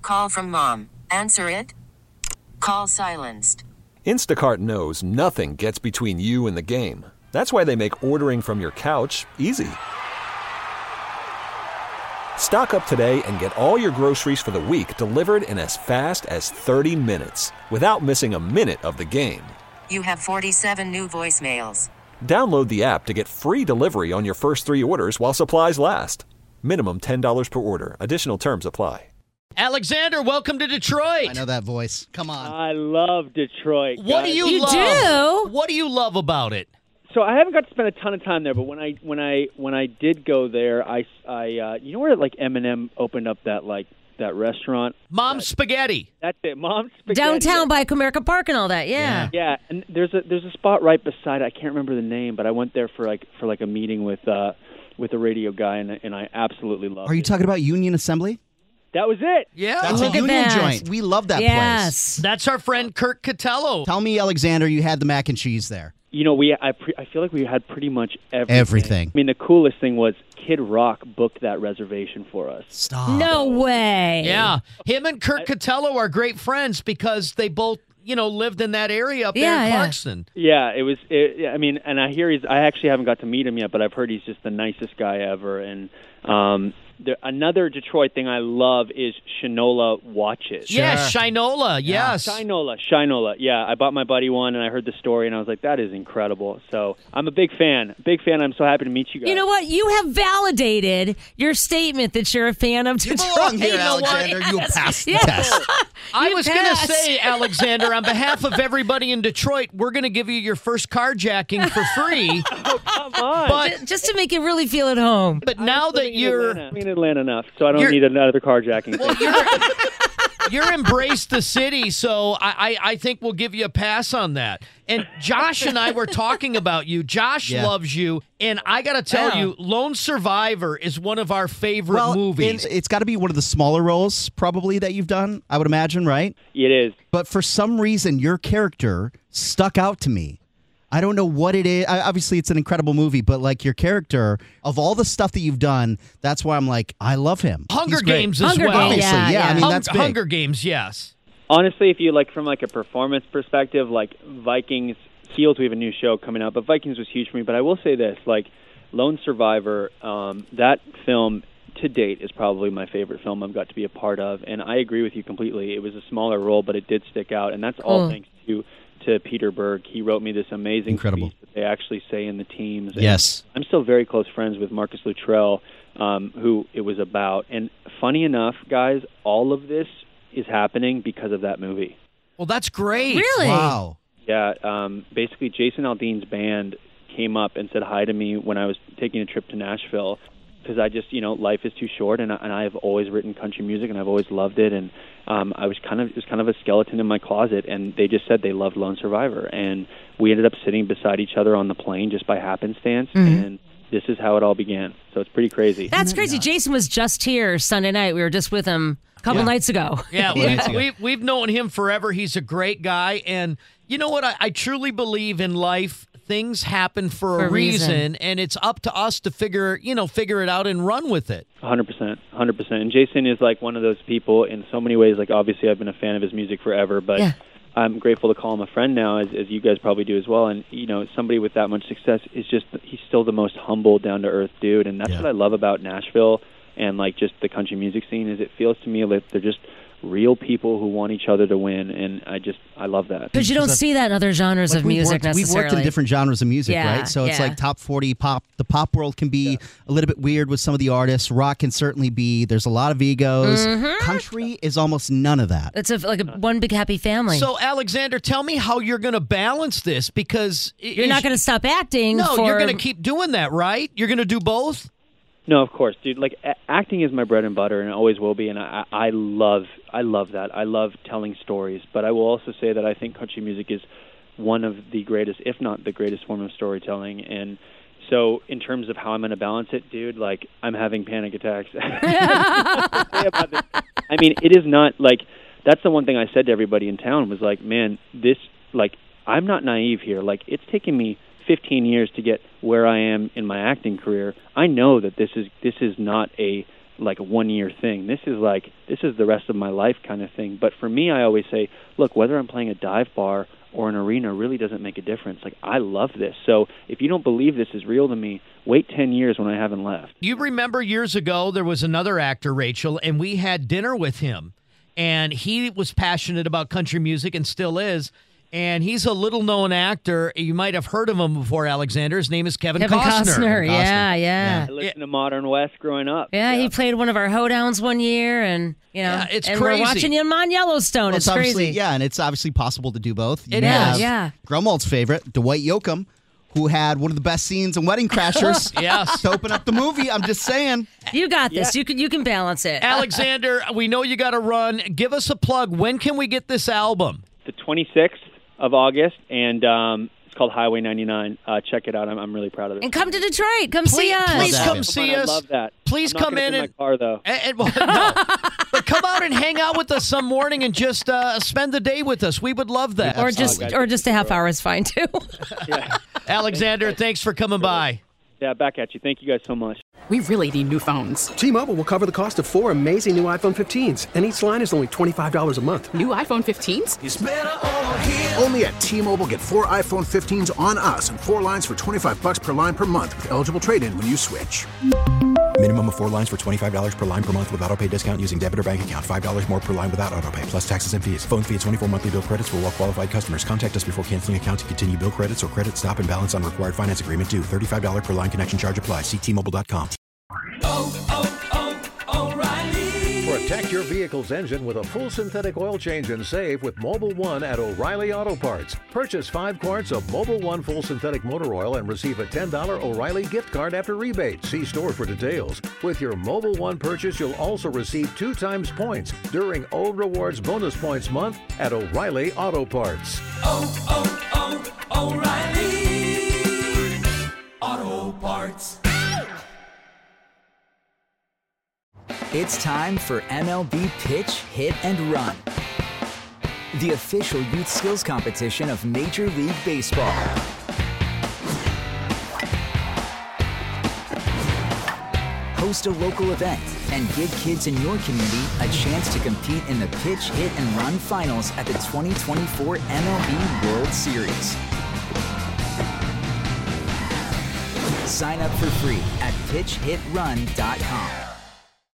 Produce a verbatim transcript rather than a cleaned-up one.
Call from mom. Answer it. Call silenced. Instacart knows nothing gets between you and the game. That's why they make ordering from your couch easy. Stock up today and get all your groceries for the week delivered in as fast as thirty minutes without missing a minute of the game. You have forty-seven new voicemails. Download the app to get free delivery on your first three orders while supplies last. Minimum ten dollars per order. Additional terms apply. Alexander, welcome to Detroit. I know that voice. Come on. I love Detroit. What guys. do you, You love? do? What do you love about it? So I haven't got to spend a ton of time there, but when I when I when I did go there, I, I uh, you know where like Eminem opened up that like that restaurant. Mom's Spaghetti. That's it, Mom's Spaghetti. Downtown by Comerica Park and all that, yeah. Yeah, and there's a there's a spot right beside it. I can't remember the name, but I went there for like for like a meeting with uh with a radio guy, and and I absolutely loved it. Are you talking about Union Assembly? That was it. Yeah. That's Look a at union that. joint. We love that Yes. That's our friend Kirk Catello. place. Tell me, Alexander, you had the mac and cheese there. You know, we I pre- I feel like we had pretty much everything. Everything. I mean, the coolest thing was Kid Rock booked that reservation for us. Stop. No way. Yeah. Him and Kirk Catello are great friends because they both, you know, lived in that area up Yeah, there in yeah. Clarkston. Yeah, it was. It, I mean, and I hear he's. I actually haven't got to meet him yet, but I've heard he's just the nicest guy ever. And um, there, another Detroit thing I love is Shinola watches. Yeah, Shinola, yes. Shinola, Shinola. Yeah, I bought my buddy one, and I heard the story, and I was like, that is incredible. So I'm a big fan. Big fan. I'm so happy to meet you guys. You know what? You have validated your statement that you're a fan of You Detroit. belong here, You know what? Alexander. You passed the Yes. test. I You was going to passed. say, Alexander, on behalf of everybody in Detroit, we're going to give you your first carjacking for free. Come on. But Just to make you really feel at home. but now I'm that living in you're Atlanta. I'm in Atlanta enough, so I don't You're- need another carjacking. well, you're, you're embraced the city, so I, I, I think we'll give you a pass on that. And Josh and I were talking about you. Josh Yeah. loves you, and I got to tell Wow. you, Lone Survivor is one of our favorite Well, movies. it's, it's got to be one of the smaller roles, probably, that you've done, I would imagine, right? It is. But for some reason, your character stuck out to me. I don't know what it is. I, obviously, it's an incredible movie, but like your character, of all the stuff that you've done, that's why I'm like, I love him. Hunger He's great. Games as Hunger well. Games, Obviously, yeah, yeah. I yeah. mean, Hung- that's big. Hunger Games, yes. Honestly, if you like from like a performance perspective, like Vikings, Heels, we have a new show coming out, but Vikings was huge for me. But I will say this, like Lone Survivor, um, that film to date is probably my favorite film I've got to be a part of, and I agree with you completely. It was a smaller role, but it did stick out, and that's all Cool. thanks to to Peter Berg. He wrote me this amazing Incredible. speech that they actually say in the teams. And Yes. I'm still very close friends with Marcus Luttrell, um, who it was about. And funny enough, guys, all of this is happening because of that movie. Well, that's great. Really? Wow. Yeah, um, basically Jason Aldean's band came up and said hi to me when I was taking a trip to Nashville because I just, you know, life is too short, and I, and I've always written country music, and I've always loved it, and um, I was kind of it was kind of a skeleton in my closet, and they just said they loved Lone Survivor, and we ended up sitting beside each other on the plane just by happenstance, Mm-hmm. and this is how it all began. So it's pretty crazy. That's crazy. Jason was just here Sunday night. We were just with him a couple Yeah. nights ago. Yeah, Yeah. we, we, we've known him forever. He's a great guy. And you know what? I, I truly believe in life, things happen for, For a a reason. reason, and it's up to us to figure, you know, figure it out and run with it. one hundred percent, one hundred percent. And Jason is like one of those people in so many ways. Like, obviously, I've been a fan of his music forever, but Yeah. I'm grateful to call him a friend now, as, as you guys probably do as well. And, you know, somebody with that much success is just, he's still the most humble, down-to-earth dude. And that's Yeah. what I love about Nashville and, like, just the country music scene is it feels to me like they're just real people who want each other to win. And I just, I love that. Because you don't see that in other genres Like of we've music worked, We've necessarily. worked in different genres of music, Yeah, right? So it's yeah. like top forty pop. The pop world can be a little bit weird with some of the artists. Rock can certainly be. There's a lot of egos. Mm-hmm. Country is almost none of that. It's a, like a one big happy family. So, Alexander, tell me how you're going to balance this because you're not going to stop acting. No, for, you're going to keep doing that, right? You're going to do both? No, of course, dude. Like a- acting is my bread and butter, and it always will be. And I, I love, I love that. I love telling stories. But I will also say that I think country music is one of the greatest, if not the greatest, form of storytelling. And so, in terms of how I'm going to balance it, dude, like I'm having panic attacks. I mean, it is not like that's the one thing I said to everybody in town was like, man, this like I'm not naive here. Like it's taken me fifteen years to get where I am in my acting career. I know that this is this is not a like a one-year thing. This is like, this is the rest of my life kind of thing. But for me, I always say, look, whether I'm playing a dive bar or an arena really doesn't make a difference. Like, I love this. So if you don't believe this is real to me, wait ten years when I haven't left. You remember years ago, there was another actor, Rachel, and we had dinner with him. And he was passionate about country music and still is. And he's a little-known actor. You might have heard of him before, Alexander. His name is Kevin, Kevin Costner. Costner. Yeah, yeah. I listened to Modern West growing up. Yeah, he played one of our hoedowns one year, and you know, Yeah, it's and crazy. we're watching him on Yellowstone. Well, it's obviously, crazy. yeah, and it's obviously possible to do both. You It have is. Yeah. Grumwald's favorite, Dwight Yoakam, who had one of the best scenes in Wedding Crashers. Yes. To open up the movie. I'm just saying. You got this. You can you can balance it. Alexander, we know you got to run. Give us a plug. When can we get this album? The twenty-sixth of August, and um, it's called Highway ninety-nine. Uh, check it out. I'm, I'm really proud of it. And come to Detroit. Come Please, see us. please Love come that. see Come on, us. I love that. Please I'm not come gonna in bring and, my car though. and, and- well, no. But come out and hang out with us some morning and just uh, spend the day with us. We would love that. Or just guys. or just a half hour is fine too. Yeah. Alexander, thanks for coming by. Yeah, back at you. Thank you guys so much. We really need new phones. T-Mobile will cover the cost of four amazing new iPhone fifteens, and each line is only twenty-five dollars a month. New iPhone fifteens? Only at T-Mobile, get four iPhone fifteens on us and four lines for twenty-five bucks per line per month with eligible trade-in when you switch. Minimum of four lines for twenty-five dollars per line per month with autopay discount using debit or bank account. five dollars more per line without autopay, plus taxes and fees. Phone fee at twenty-four monthly bill credits for well-qualified customers. Contact us before canceling account to continue bill credits or credit stop and balance on required finance agreement due. thirty-five dollars per line connection charge applies. See T Mobile dot com. Protect your vehicle's engine with a full synthetic oil change and save with Mobile One at O'Reilly Auto Parts. Purchase five quarts of Mobile One full synthetic motor oil and receive a ten dollars O'Reilly gift card after rebate. See store for details. With your Mobile One purchase, you'll also receive two times points during O Rewards Bonus Points Month at O'Reilly Auto Parts. Oh, oh, oh, O'Reilly Auto Parts. It's time for M L B Pitch, Hit, and Run, the official youth skills competition of Major League Baseball. Host a local event and give kids in your community a chance to compete in the Pitch, Hit, and Run finals at the twenty twenty-four M L B World Series. Sign up for free at pitch hit run dot com.